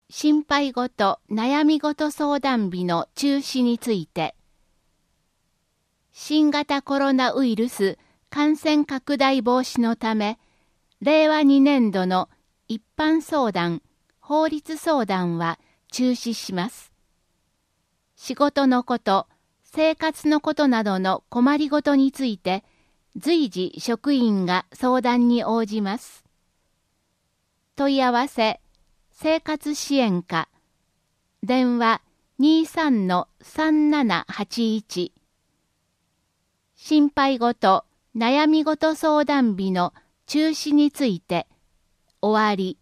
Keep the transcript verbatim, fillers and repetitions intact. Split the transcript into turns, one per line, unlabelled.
心配事、悩み事相談日の中止について、新型コロナウイルス感染拡大防止のため、れいわにねんどの一般相談、法律相談は中止します。仕事のこと、生活のことなどの困りごとについて、随時職員が相談に応じます。問い合わせ、生活支援課、電話 にじゅうさんのさんななはちいち、心配事、悩み事相談日の中止について、終わり。